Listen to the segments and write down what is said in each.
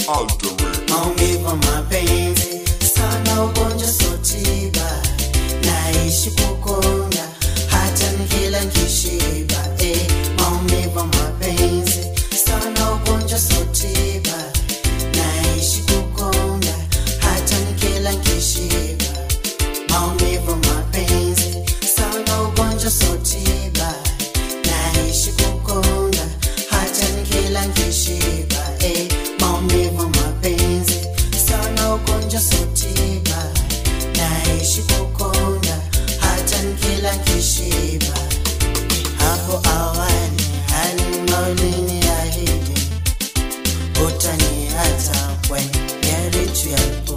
Maumivu mapenzi sana ugonjwa sotiba, naishi kukonda hata nikila nkishiba. Maumivu mapenzi sana ugonjwa sotiba, naishi kukonda hata nikila nkishiba. Maumivu mapenzi sana ugonjwa sotiba, naishi kukonda hata nikila nkishiba. Maumivu mapenzi sana ugonjwa sotiba, naishi kukonda hata nikila nkishiba. Hapo awali hali maulini ahidi utaniacha kwenye ritu yako.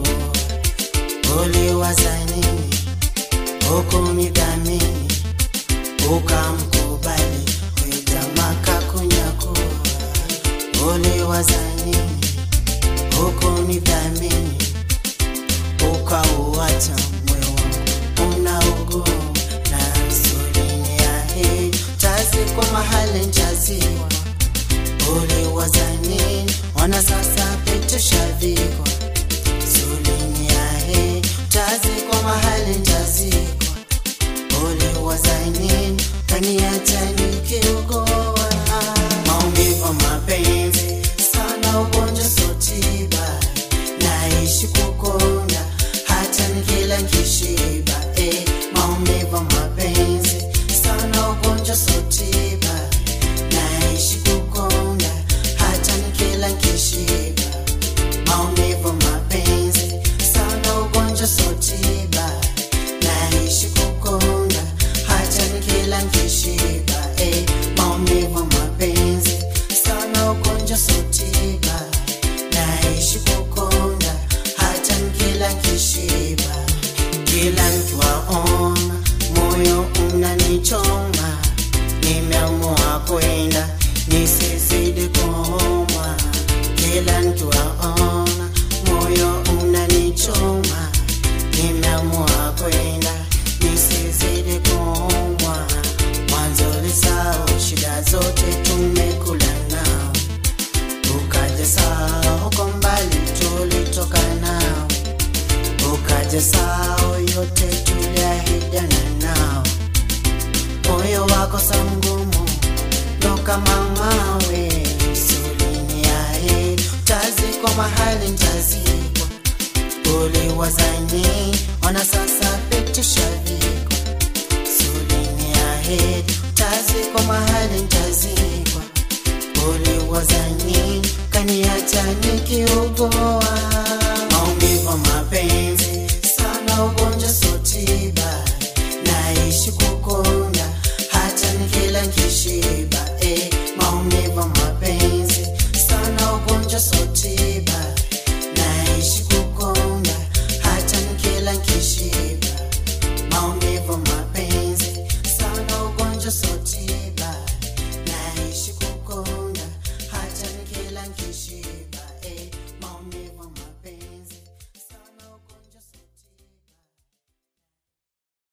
Uliwaza nini hukunidhamini, ukamkubali jamaa kakunyakua. Uliwaza nini hukunidhamini, ukauacha moyo wangu unaugua. Na sulini ya hii tazikwa mahali njazikwa. Uliwaza nini wana sasa pitisha vikwa. Sulini ya hii tazikwa mahali njazikwa. Uliwaza nini kaniacha nikiugua. Maumivu mapenzi sana ugonjwa sotiba, naishi kukonda hata nikila nkishiba. Maumivu mapenzi sana ugonjwa sotiba, naishi kukonda hata nikila nkishiba. Maumivu mapenzi sana ugonjwa sotiba, naishi kukonda hata nikila nkishiba. Maumivu mapenzi sana ugonjwa sotiba, naishi kukonda hata nikila nkishiba. Kila nikiwaona moyo unanichoma, nimeamua kwenda nisizidi kuumwa. Kila nikiwaona moyo unanichoma, nimeamua kwenda nisizidi kuumwa. Mwanzo lisao shida zote tumekula nao, ukaja sao huko mbali tulitoka nao. Ukaja sao yote tuliahidana nao. Moyo wako sa mgumu ndo kama mawe. Sulini ya hii tazikwa mahali ntazikwa. Uliwaza nini wana sasa pitisha vikwa. Sulini ya hii tazikwa mahali ntazikwa. Uliwaza nini kaniacha nikiugua.